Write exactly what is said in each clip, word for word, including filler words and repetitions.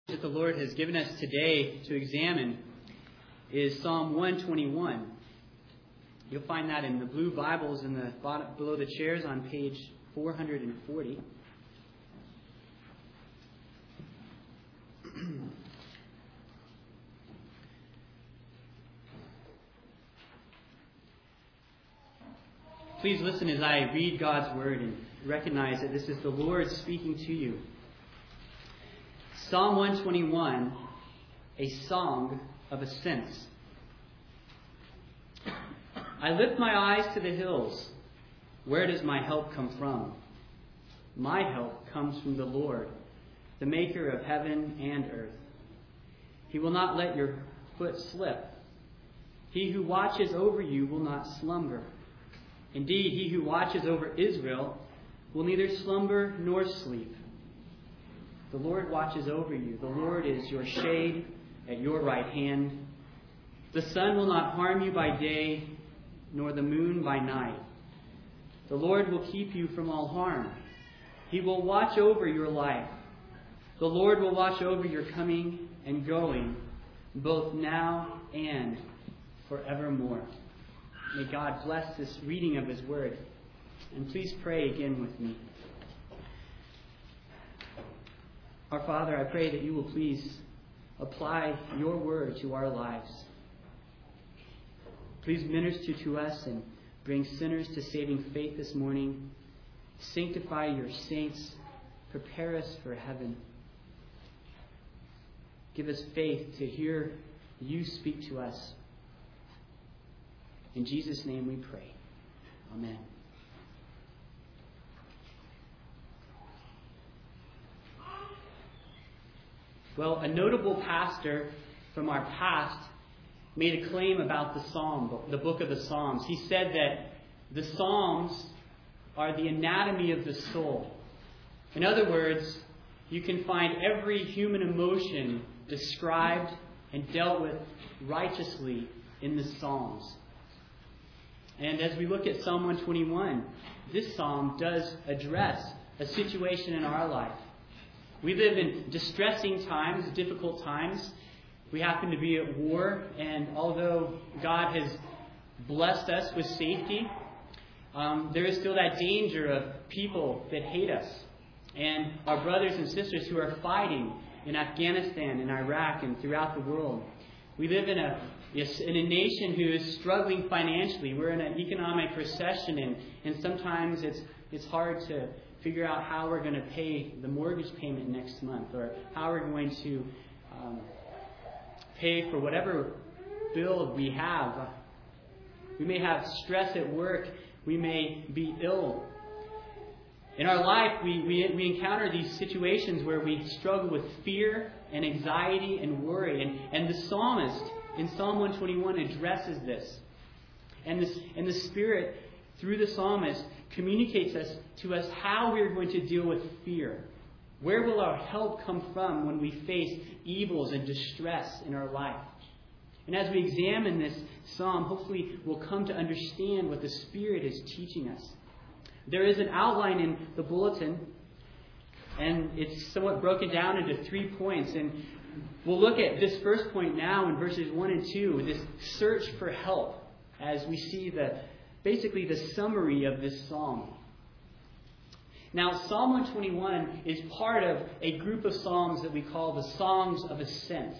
That the Lord has given us today to examine is Psalm one twenty-one. You'll find that in the blue Bibles in the bottom, below the chairs on page four hundred forty. Please listen as I read God's Word and recognize that this is the Lord speaking to you. Psalm one twenty-one, a song of ascents. I lift my eyes to the hills. Where does my help come from? My help comes from the Lord, the maker of heaven and earth. He will not let your foot slip. He who watches over you will not slumber. Indeed, he who watches over Israel will neither slumber nor sleep. The Lord watches over you. The Lord is your shade at your right hand. The sun will not harm you by day, nor the moon by night. The Lord will keep you from all harm. He will watch over your life. The Lord will watch over your coming and going, both now and forevermore. May God bless this reading of His Word. And please pray again with me. Our Father, I pray that you will please apply your word to our lives. Please minister to us and bring sinners to saving faith this morning. Sanctify your saints. Prepare us for heaven. Give us faith to hear you speak to us. In Jesus' name we pray. Amen. Well, a notable pastor from our past made a claim about the Psalm, the book of the Psalms. He said that the Psalms are the anatomy of the soul. In other words, you can find every human emotion described and dealt with righteously in the Psalms. And as we look at Psalm one twenty-one, this psalm does address a situation in our life. We live in distressing times, difficult times. We happen to be at war, and although God has blessed us with safety, um, there is still that danger of people that hate us, and our brothers and sisters who are fighting in Afghanistan, in Iraq, and throughout the world. We live in a in a nation who is struggling financially. We're in an economic recession, and, and sometimes it's it's hard to figure out how we're going to pay the mortgage payment next month, or how we're going to um, pay for whatever bill we have. We may have stress at work. We may be ill. In our life, we, we, we encounter these situations where we struggle with fear and anxiety and worry. And, and the psalmist in Psalm one twenty-one addresses this. And, this, and the Spirit, through the psalmist, communicates us to us how we are going to deal with fear. Where will our help come from when we face evils and distress in our life? And as we examine this psalm, hopefully we'll come to understand what the Spirit is teaching us. There is an outline in the bulletin, and it's somewhat broken down into three points. And we'll look at this first point now in verses one and two, this search for help, as we see the basically the summary of this psalm. Now, Psalm one twenty-one is part of a group of psalms that we call the Songs of Ascents.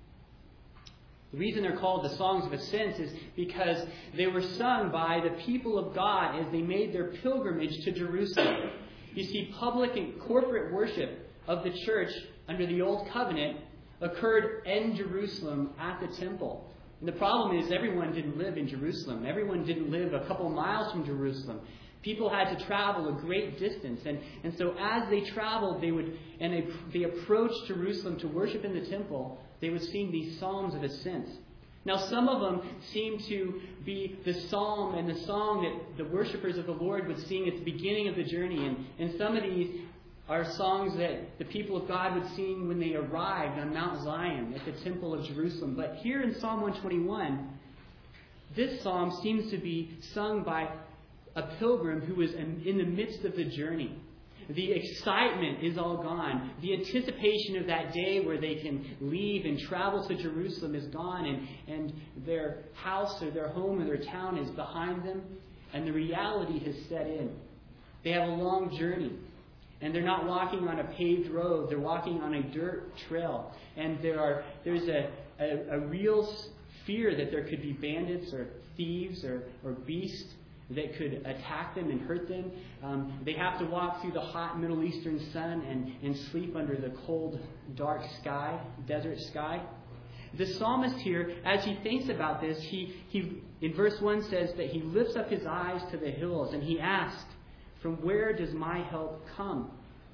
The reason they're called the Songs of Ascents is because they were sung by the people of God as they made their pilgrimage to Jerusalem. You see, public and corporate worship of the church under the Old Covenant occurred in Jerusalem at the temple. And the problem is everyone didn't live in Jerusalem. Everyone didn't live a couple miles from Jerusalem. People had to travel a great distance. And, and so as they traveled, they would and they, they approached Jerusalem to worship in the temple, they would sing these psalms of ascent. Now, some of them seem to be the psalm and the song that the worshipers of the Lord would sing at the beginning of the journey. And, and some of these are songs that the people of God would sing when they arrived on Mount Zion at the Temple of Jerusalem. But here in Psalm one twenty-one, this psalm seems to be sung by a pilgrim who was in the midst of the journey. The excitement is all gone. The anticipation of that day where they can leave and travel to Jerusalem is gone, and, and their house or their home or their town is behind them, and the reality has set in. They have a long journey, and they're not walking on a paved road. They're walking on a dirt trail, and there are there's a, a, a real fear that there could be bandits or thieves or, or beasts that could attack them and hurt them. Um, they have to walk through the hot Middle Eastern sun and, and sleep under the cold, dark sky, desert sky. The psalmist here, as he thinks about this, he, he in verse one says that he lifts up his eyes to the hills and he asks, from where does my help come?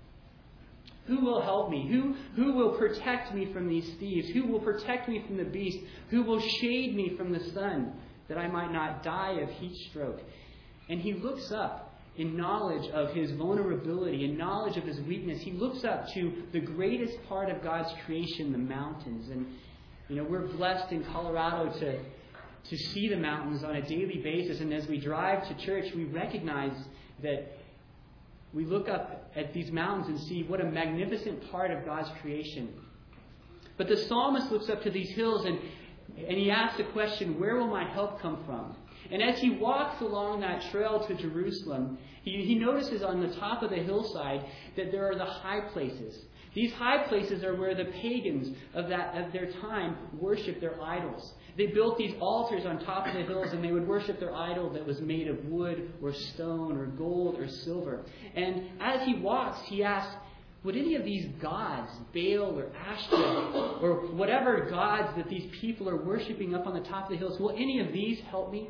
Who will help me? Who, who will protect me from these thieves? Who will protect me from the beast? Who will shade me from the sun, that I might not die of heat stroke? And he looks up in knowledge of his vulnerability, in knowledge of his weakness. He looks up to the greatest part of God's creation, the mountains. And, you know, we're blessed in Colorado to, to see the mountains on a daily basis. And as we drive to church, we recognize that we look up at these mountains and see what a magnificent part of God's creation. But the psalmist looks up to these hills and, and he asks the question, where will my help come from? And as he walks along that trail to Jerusalem, he, he notices on the top of the hillside that there are the high places. These high places are where the pagans of that of their time worshiped their idols. They built these altars on top of the hills, and they would worship their idol that was made of wood or stone or gold or silver. And as he walks, he asks, would any of these gods, Baal or Ashtoreth, or whatever gods that these people are worshiping up on the top of the hills, will any of these help me?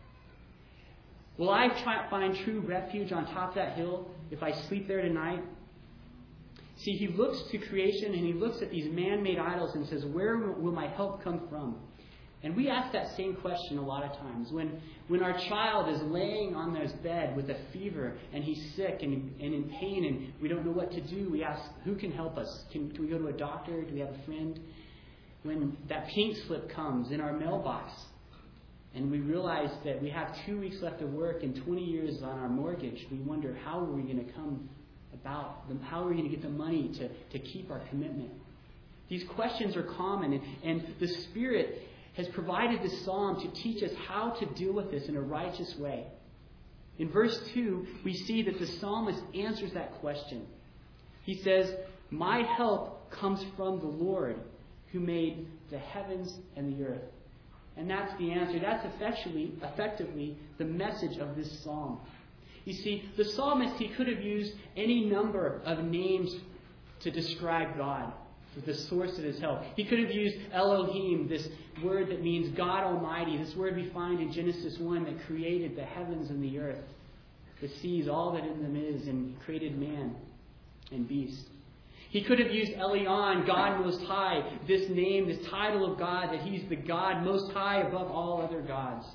Will I try, find true refuge on top of that hill if I sleep there tonight? See, he looks to creation and he looks at these man-made idols and says, where will my help come from? And we ask that same question a lot of times. When when our child is laying on his bed with a fever and he's sick and, and in pain and we don't know what to do, we ask, who can help us? Can, can we go to a doctor? Do we have a friend? When that pink slip comes in our mailbox and we realize that we have two weeks left of work and twenty years on our mortgage, we wonder, how are we going to come about them? How are we going to get the money to, to keep our commitment? These questions are common, and, and the Spirit has provided this psalm to teach us how to deal with this in a righteous way. In verse two, we see that the psalmist answers that question. He says, my help comes from the Lord who made the heavens and the earth. And that's the answer. That's effectively, effectively the message of this psalm. You see, the psalmist, he could have used any number of names to describe God, the source of his help. He could have used Elohim, this word that means God Almighty, this word we find in Genesis one that created the heavens and the earth, the seas, all that in them is, and created man and beast. He could have used Elyon, God Most High, this name, this title of God, that he's the God Most High above all other gods.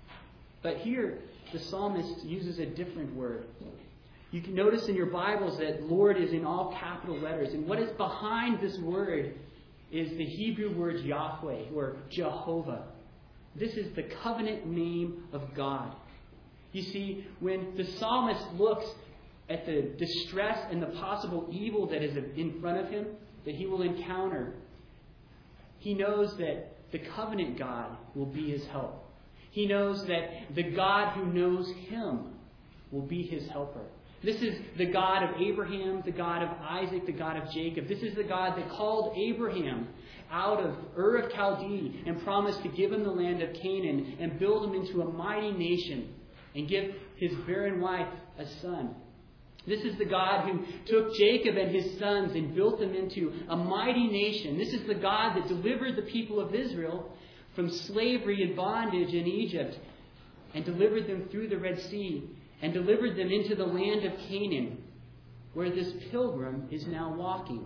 But here, the psalmist uses a different word. You can notice in your Bibles that Lord is in all capital letters. And what is behind this word is the Hebrew word Yahweh, or Jehovah. This is the covenant name of God. You see, when the psalmist looks at the distress and the possible evil that is in front of him, that he will encounter, he knows that the covenant God will be his help. He knows that the God who knows him will be his helper. This is the God of Abraham, the God of Isaac, the God of Jacob. This is the God that called Abraham out of Ur of Chaldee and promised to give him the land of Canaan and build him into a mighty nation and give his barren wife a son. This is the God who took Jacob and his sons and built them into a mighty nation. This is the God that delivered the people of Israel from slavery and bondage in Egypt and delivered them through the Red Sea and delivered them into the land of Canaan, where this pilgrim is now walking.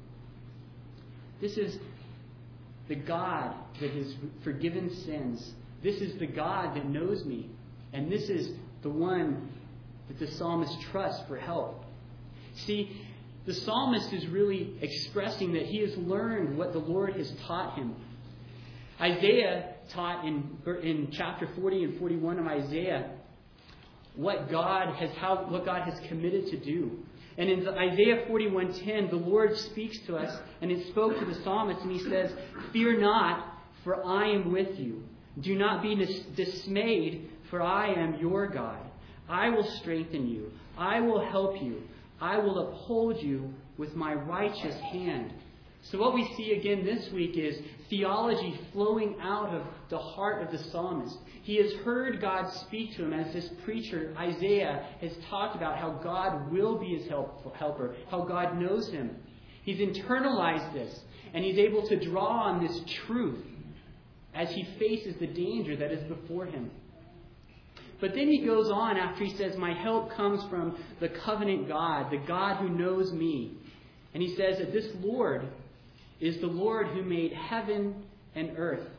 This is the God that has forgiven sins. This is the God that knows me. And this is the one that the psalmist trusts for help. See, the psalmist is really expressing that he has learned what the Lord has taught him. Isaiah taught in, in chapter forty and forty-one of Isaiah what God has how what God has committed to do. And in Isaiah forty-one ten, the Lord speaks to us, and it spoke to the psalmist, and he says, "Fear not, for I am with you. Do not be dis- dismayed, for I am your God. I will strengthen you. I will help you. I will uphold you with my righteous hand." So what we see again this week is theology flowing out of the heart of the psalmist. He has heard God speak to him, as this preacher, Isaiah, has talked about how God will be his help, helper, how God knows him. He's internalized this, and he's able to draw on this truth as he faces the danger that is before him. But then he goes on after he says, "My help comes from the covenant God, the God who knows me." And he says that this Lord is the Lord who made heaven and earth.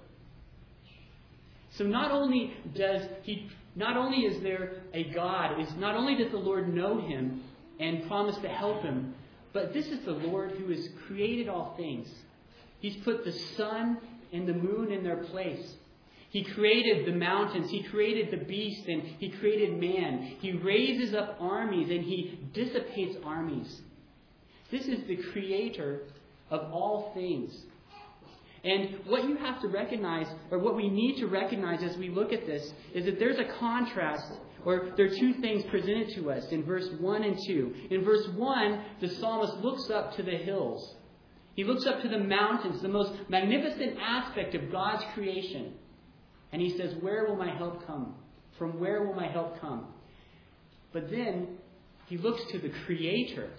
So not only does he, not only is there a God, is not only does the Lord know him and promise to help him, but this is the Lord who has created all things. He's put the sun and the moon in their place. He created the mountains. He created the beast, and he created man. He raises up armies, and he dissipates armies. This is the creator of all things. And what you have to recognize, or what we need to recognize as we look at this, is that there's a contrast, or there are two things presented to us in verse one and two. In verse one, the psalmist looks up to the hills. He looks up to the mountains, the most magnificent aspect of God's creation. And he says, "Where will my help come? From where will my help come?" But then he looks to the Creator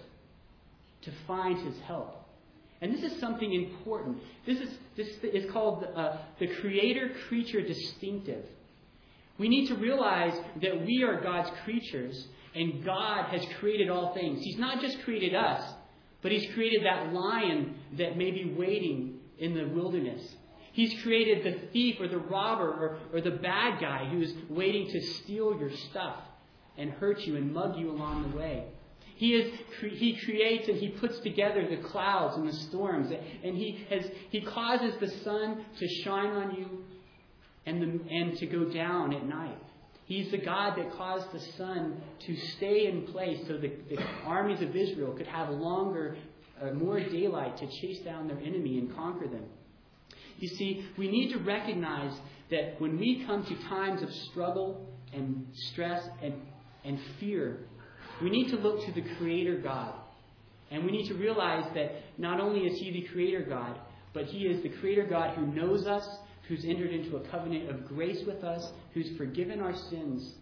to find his help. And this is something important. This is this is called uh, the creator-creature distinctive. We need to realize that we are God's creatures, and God has created all things. He's not just created us, but he's created that lion that may be waiting in the wilderness. He's created the thief or the robber or, or the bad guy who's waiting to steal your stuff and hurt you and mug you along the way. He is he creates and he puts together the clouds and the storms, and he has he causes the sun to shine on you and the, and to go down at night. He's the God that caused the sun to stay in place so the, the armies of Israel could have longer, uh, more daylight to chase down their enemy and conquer them. You see, we need to recognize that when we come to times of struggle and stress and, and fear, we need to look to the Creator God. And we need to realize that not only is He the Creator God, but He is the Creator God who knows us, who's entered into a covenant of grace with us, who's forgiven our sins.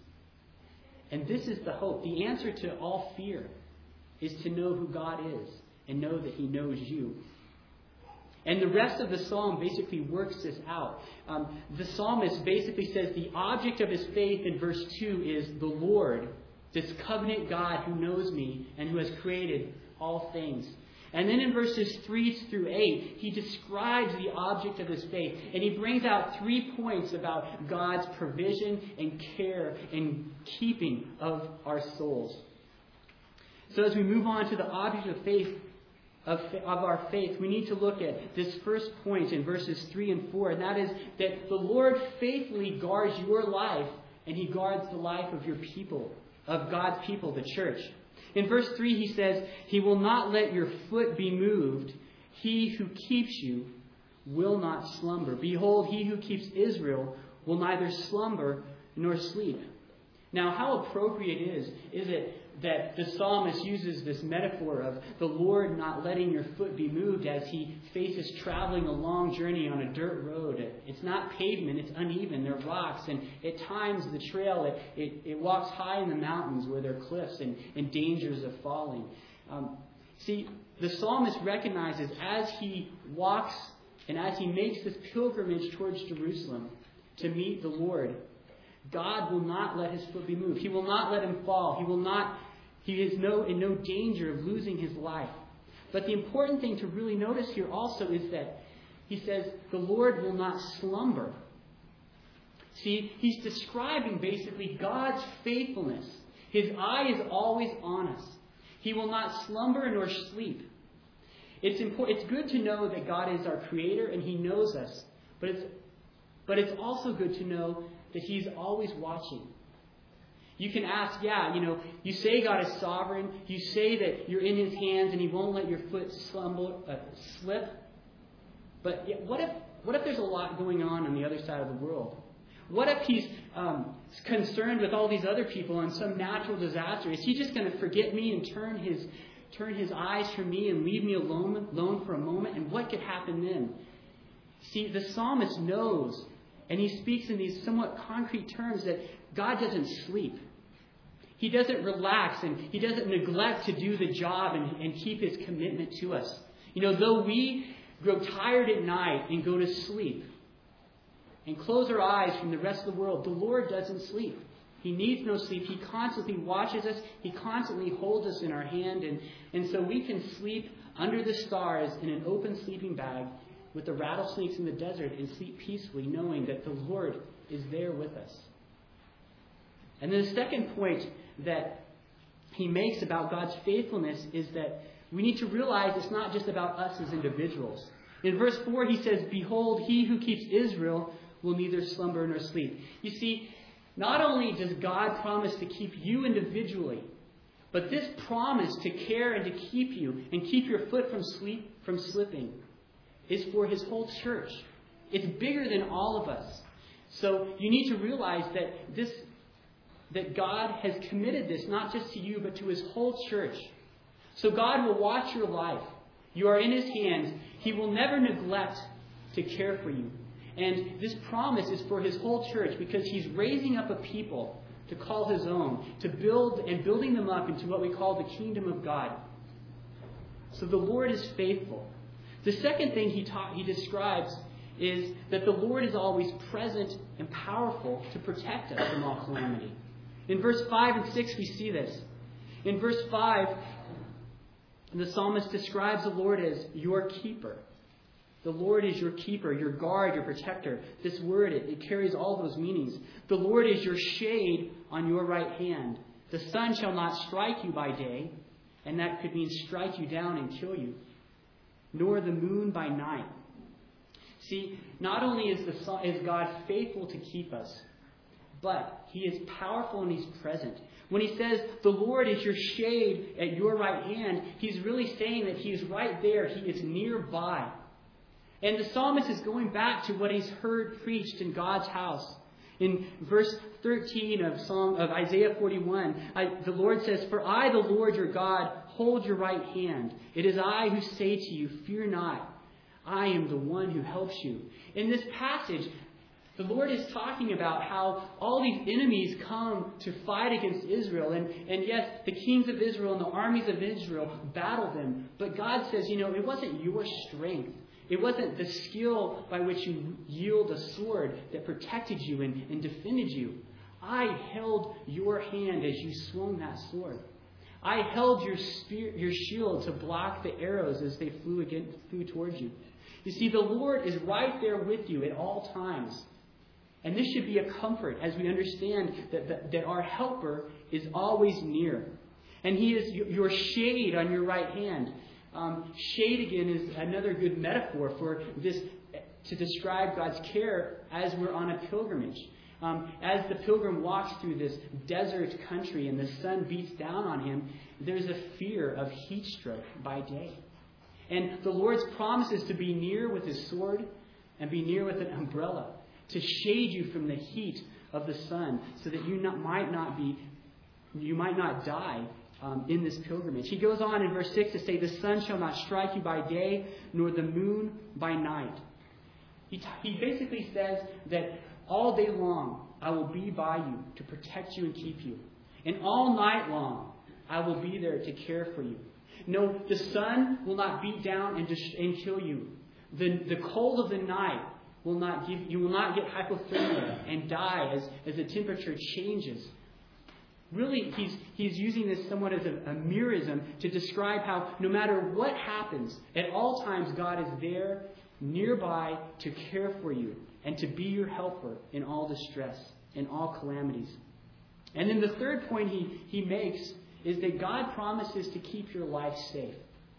And this is the hope. The answer to all fear is to know who God is and know that He knows you. And the rest of the psalm basically works this out. Um, the psalmist basically says the object of his faith in verse two is the Lord, this covenant God who knows me and who has created all things. And then in verses three through eight, he describes the object of his faith. And he brings out three points about God's provision and care and keeping of our souls. So as we move on to the object of faith, Of, of our faith, we need to look at this first point in verses three and four, and that is that the Lord faithfully guards your life, and He guards the life of your people, of God's people, the church. In verse three, he says, He will not let your foot be moved. He who keeps you will not slumber. Behold, He who keeps Israel will neither slumber nor sleep. Now, how appropriate is, is it that the psalmist uses this metaphor of the Lord not letting your foot be moved as He faces traveling a long journey on a dirt road. It's not pavement, it's uneven, there are rocks, and at times the trail, it, it, it walks high in the mountains where there are cliffs and, and dangers of falling. Um, see, the psalmist recognizes as he walks and as he makes this pilgrimage towards Jerusalem to meet the Lord, God will not let his foot be moved. He will not let him fall. He will not He is no, in no danger of losing his life. But the important thing to really notice here also is that he says, the Lord will not slumber. See, he's describing basically God's faithfulness. His eye is always on us. He will not slumber nor sleep. It's important. It's good to know that God is our Creator and He knows us. But it's, but it's also good to know that He's always watching. You can ask, yeah, you know, you say God is sovereign. You say that you're in His hands and He won't let your foot slumble, uh, slip. But yeah, what if what if there's a lot going on on the other side of the world? What if He's um, concerned with all these other people and some natural disaster? Is He just going to forget me and turn His turn His eyes from me and leave me alone, alone for a moment? And what could happen then? See, the psalmist knows, and he speaks in these somewhat concrete terms, that God doesn't sleep. He doesn't relax, and He doesn't neglect to do the job and, and keep His commitment to us. You know, though we grow tired at night and go to sleep and close our eyes from the rest of the world, the Lord doesn't sleep. He needs no sleep. He constantly watches us. He constantly holds us in our hand. And, and so we can sleep under the stars in an open sleeping bag with the rattlesnakes in the desert and sleep peacefully, knowing that the Lord is there with us. And then the second point that he makes about God's faithfulness is that we need to realize it's not just about us as individuals. In verse four, he says, "Behold, He who keeps Israel will neither slumber nor sleep." You see, not only does God promise to keep you individually, but this promise to care and to keep you and keep your foot from sleep from slipping is for His whole church. It's bigger than all of us. So you need to realize that this that God has committed this not just to you, but to His whole church. So God will watch your life. You are in His hands. He will never neglect to care for you. And this promise is for His whole church because He's raising up a people to call His own, to build and building them up into what we call the kingdom of God. So the Lord is faithful. The second thing he taught, he describes is that the Lord is always present and powerful to protect us from all calamity. In verse five and six, we see this. In verse five, the psalmist describes the Lord as your keeper. The Lord is your keeper, your guard, your protector. This word, it, it carries all those meanings. The Lord is your shade on your right hand. The sun shall not strike you by day, and that could mean strike you down and kill you, nor the moon by night. See, not only is, the, is God faithful to keep us, but He is powerful and He's present. When He says, the Lord is your shade at your right hand, He's really saying that He is right there. He is nearby. And the psalmist is going back to what he's heard preached in God's house. In verse thirteen of Psalm of Isaiah forty-one, I, the Lord says, "For I, the Lord your God, hold your right hand. It is I who say to you, fear not. I am the one who helps you." In this passage, the Lord is talking about how all these enemies come to fight against Israel. And, and yes, the kings of Israel and the armies of Israel battle them. But God says, you know, it wasn't your strength. It wasn't the skill by which you yield a sword that protected you and, and defended you. I held your hand as you swung that sword. I held your spear, your shield to block the arrows as they flew against, flew towards you. You see, the Lord is right there with you at all times. And this should be a comfort as we understand that, that, that our helper is always near. And He is your shade on your right hand. Um, shade, again, is another good metaphor for this, to describe God's care as we're on a pilgrimage. Um, as the pilgrim walks through this desert country and the sun beats down on him, there's a fear of heat stroke by day. And the Lord's promise is to be near with His sword and be near with an umbrella, to shade you from the heat of the sun so that you not, might not be, you might not die Um, in this pilgrimage. He goes on in verse six to say, "The sun shall not strike you by day, nor the moon by night." He, t- he basically says that all day long I will be by you to protect you and keep you. And all night long I will be there to care for you. No, the sun will not beat down and, dis- and kill you. The, the cold of the night will not give, you will not get hypothermia and die as, as the temperature changes. Really, he's, he's using this somewhat as a, a merism to describe how no matter what happens, at all times God is there, nearby, to care for you and to be your helper in all distress, in all calamities. And then the third point he, he makes is that God promises to keep your life safe.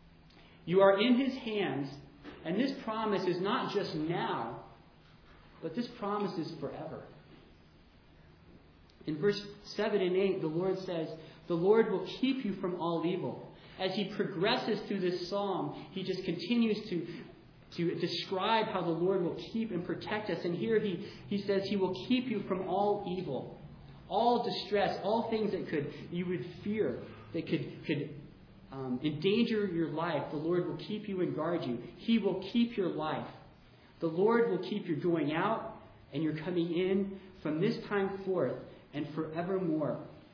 You are in His hands, and this promise is not just now, but this promise is forever. In verse seven and eight, the Lord says, the Lord will keep you from all evil. As he progresses through this psalm, he just continues to, to describe how the Lord will keep and protect us. And here he, he says he will keep you from all evil, all distress, all things that could you would fear, that could, could um, endanger your life. The Lord will keep you and guard you. He will keep your life. The Lord will keep your going out and your coming in from this time forth and forevermore.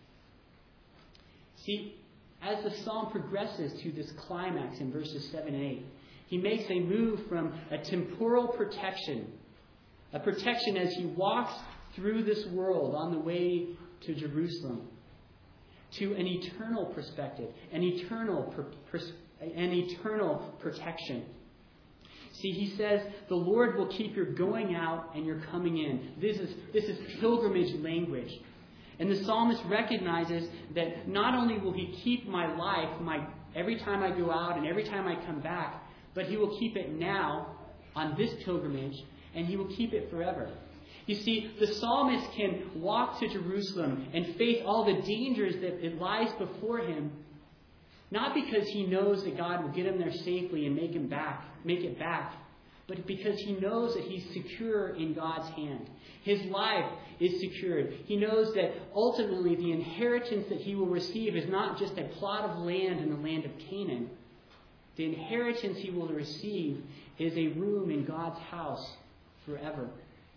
See, as the psalm progresses to this climax in verses seven and eight, he makes a move from a temporal protection, a protection as he walks through this world on the way to Jerusalem, to an eternal perspective, an eternal, per, per, an eternal protection. See, he says, the Lord will keep your going out and your coming in. This is, this is pilgrimage language. And the psalmist recognizes that not only will he keep my life my every time I go out and every time I come back, but he will keep it now on this pilgrimage, and he will keep it forever. You see, the psalmist can walk to Jerusalem and face all the dangers that it lies before him, not because he knows that God will get him there safely and make him back, make it back, but because he knows that he's secure in God's hand. His life is secured. He knows that ultimately the inheritance that he will receive is not just a plot of land in the land of Canaan. The inheritance he will receive is a room in God's house forever.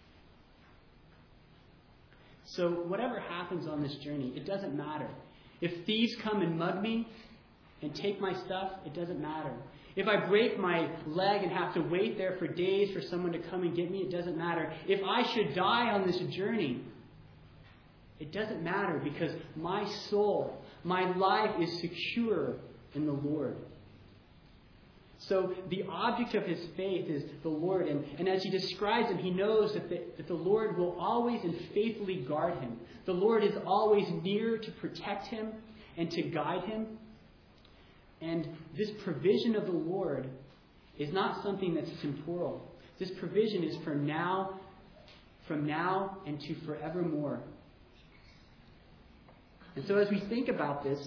So whatever happens on this journey, it doesn't matter. If thieves come and mug me and take my stuff, it doesn't matter. If I break my leg and have to wait there for days for someone to come and get me, it doesn't matter. If I should die on this journey, it doesn't matter, because my soul, my life is secure in the Lord. So the object of his faith is the Lord. And, and as he describes him, he knows that the, that the Lord will always and faithfully guard him. The Lord is always near to protect him and to guide him. And this provision of the Lord is not something that's temporal. This provision is for now, from now and to forevermore. And so as we think about this,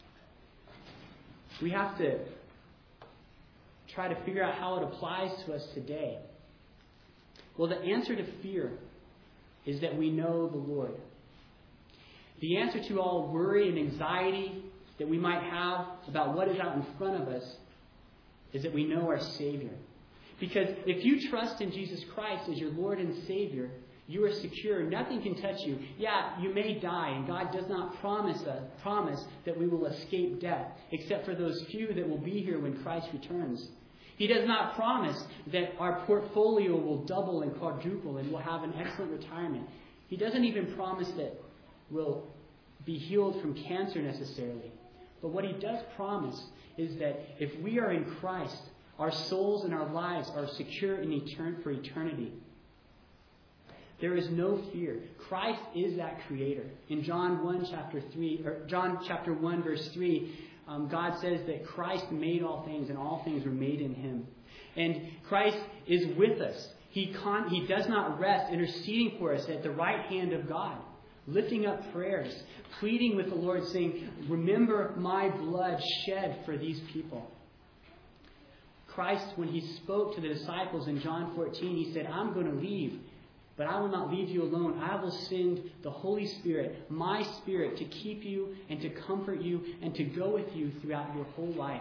we have to try to figure out how it applies to us today. Well, the answer to fear is that we know the Lord. The answer to all worry and anxiety that we might have about what is out in front of us is that we know our Savior. Because if you trust in Jesus Christ as your Lord and Savior, you are secure. Nothing can touch you. Yeah, you may die, and God does not promise us, promise that we will escape death, except for those few that will be here when Christ returns. He does not promise that our portfolio will double and quadruple and we'll have an excellent retirement. He doesn't even promise that we'll be healed from cancer necessarily. But what he does promise is that if we are in Christ, our souls and our lives are secure in etern- for eternity. There is no fear. Christ is that creator. In John one chapter three, or John chapter one verse three, um, God says that Christ made all things, and all things were made in him. And Christ is with us. He con- he does not rest, interceding for us at the right hand of God, lifting up prayers, pleading with the Lord, saying, "Remember my blood shed for these people." Christ, when he spoke to the disciples in John fourteen, he said, "I'm going to leave, but I will not leave you alone. I will send the Holy Spirit, my Spirit, to keep you and to comfort you and to go with you throughout your whole life."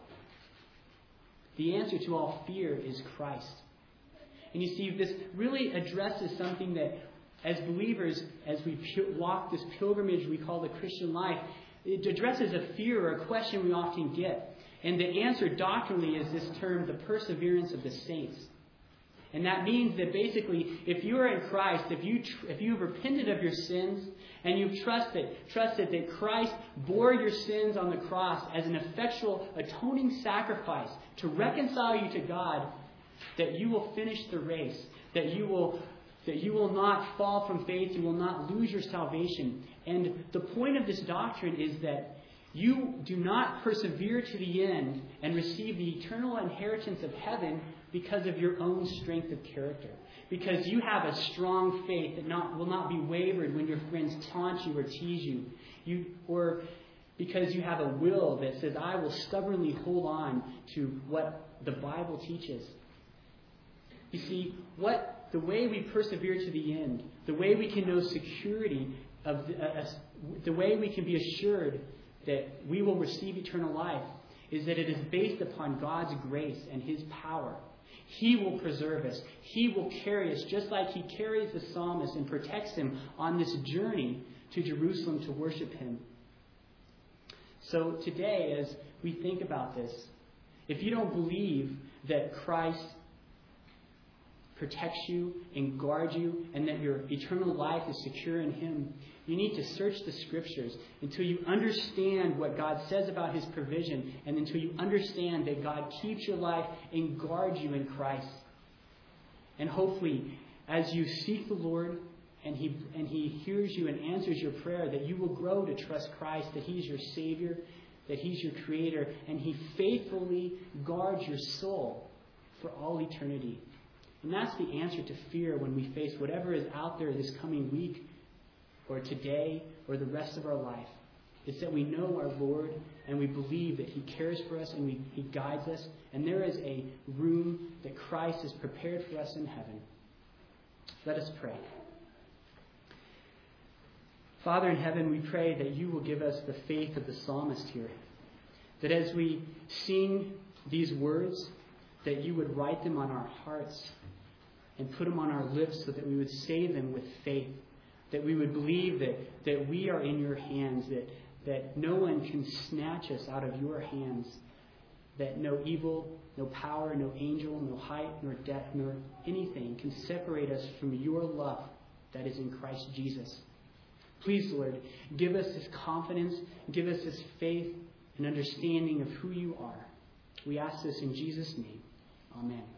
The answer to all fear is Christ. And you see, this really addresses something that, as believers, as we walk this pilgrimage we call the Christian life, it addresses a fear or a question we often get. And the answer doctrinally is this term, the perseverance of the saints. And that means that basically, if you are in Christ, if you tr- if you've repented of your sins and you've trusted, trusted that Christ bore your sins on the cross as an effectual atoning sacrifice to reconcile you to God, that you will finish the race, that you will that you will not fall from faith, you will not lose your salvation. And the point of this doctrine is that you do not persevere to the end and receive the eternal inheritance of heaven because of your own strength of character. Because you have a strong faith that not, will not be wavered when your friends taunt you or tease you. you. Or because you have a will that says, I will stubbornly hold on to what the Bible teaches. You see, what the way we persevere to the end, the way we can know security, of the, uh, the way we can be assured that we will receive eternal life, is that it is based upon God's grace and His power. He will preserve us. He will carry us just like He carries the psalmist and protects him on this journey to Jerusalem to worship Him. So today, as we think about this, if you don't believe that Christ protects you and guards you and that your eternal life is secure in Him, you need to search the Scriptures until you understand what God says about His provision and until you understand that God keeps your life and guards you in Christ. And hopefully, as you seek the Lord and He and He hears you and answers your prayer, that you will grow to trust Christ, that He's your Savior, that He's your Creator, and He faithfully guards your soul for all eternity. And that's the answer to fear when we face whatever is out there this coming week or today or the rest of our life. It's that we know our Lord and we believe that He cares for us and we, He guides us. And there is a room that Christ has prepared for us in heaven. Let us pray. Father in heaven, we pray that You will give us the faith of the psalmist here. That as we sing these words, that You would write them on our hearts and put them on our lips so that we would say them with faith. That we would believe that, that we are in Your hands, that, that no one can snatch us out of Your hands, that no evil, no power, no angel, no height, nor depth, nor anything can separate us from Your love that is in Christ Jesus. Please, Lord, give us this confidence, give us this faith and understanding of who You are. We ask this in Jesus' name. Amen.